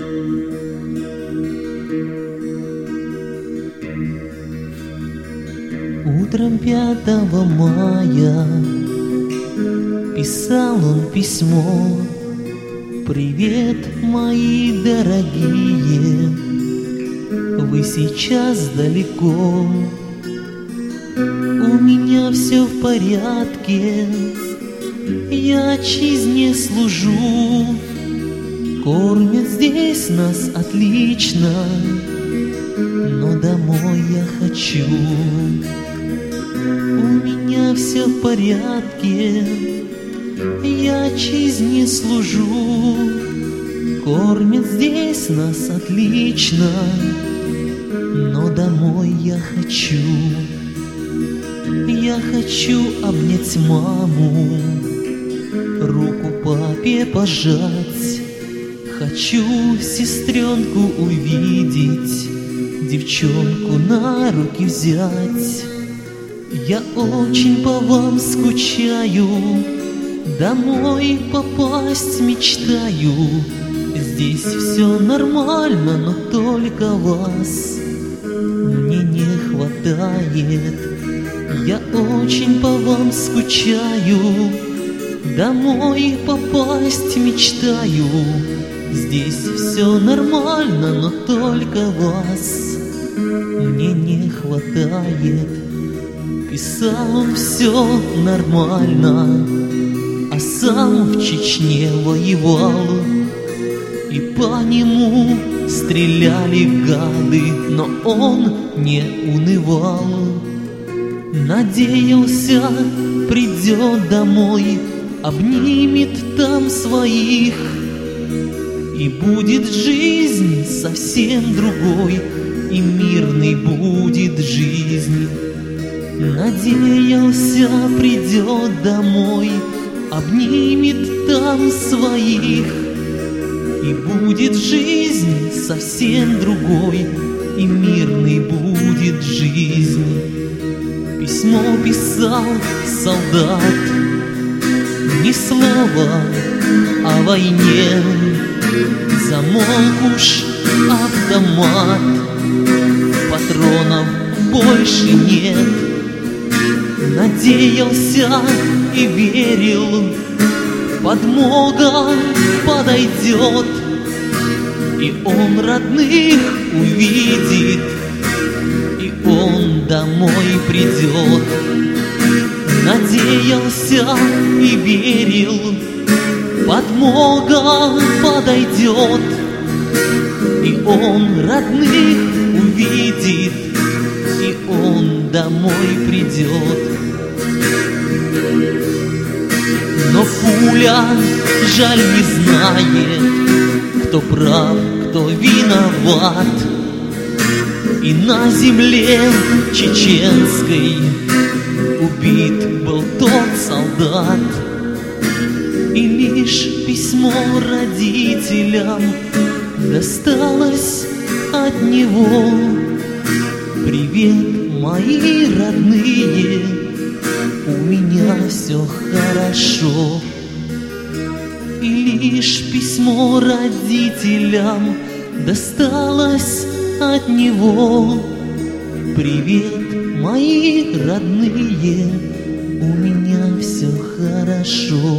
Утром 5 мая писал он письмо: «Привет, мои дорогие, вы сейчас далеко. У меня все в порядке, я отчизне служу. Кормят здесь нас отлично, но домой я хочу. У меня все в порядке, я отчизне служу. Кормят здесь нас отлично, но домой я хочу. Я хочу обнять маму, руку папе пожать. Хочу сестренку увидеть, девчонку на руки взять. Я очень по вам скучаю, домой попасть мечтаю. Здесь все нормально, но только вас мне не хватает. Я очень по вам скучаю, домой попасть мечтаю. Здесь все нормально, но только вас мне не хватает. Писал он все нормально, а сам в Чечне воевал. И по нему стреляли гады, но он не унывал. Надеялся, придет домой, обнимет там своих, и будет жизнь совсем другой, и мирной будет жизнь. Надеялся, придет домой, обнимет там своих, и будет жизнь совсем другой, и мирной будет жизнь. Письмо писал солдат, ни слова о войне. Замолк уж автомат, патронов больше нет. Надеялся и верил, подмога подойдет, и он родных увидит, и он домой придет. Надеялся и верил, подмога подойдет, и он родных увидит, и он домой придет. Но пуля, жаль, не знает, кто прав, кто виноват. И на земле чеченской убит был тот солдат. И лишь письмо родителям досталось от него: «Привет, мои родные, у меня все хорошо». И лишь письмо родителям досталось от него: «Привет, мои родные, у меня все хорошо».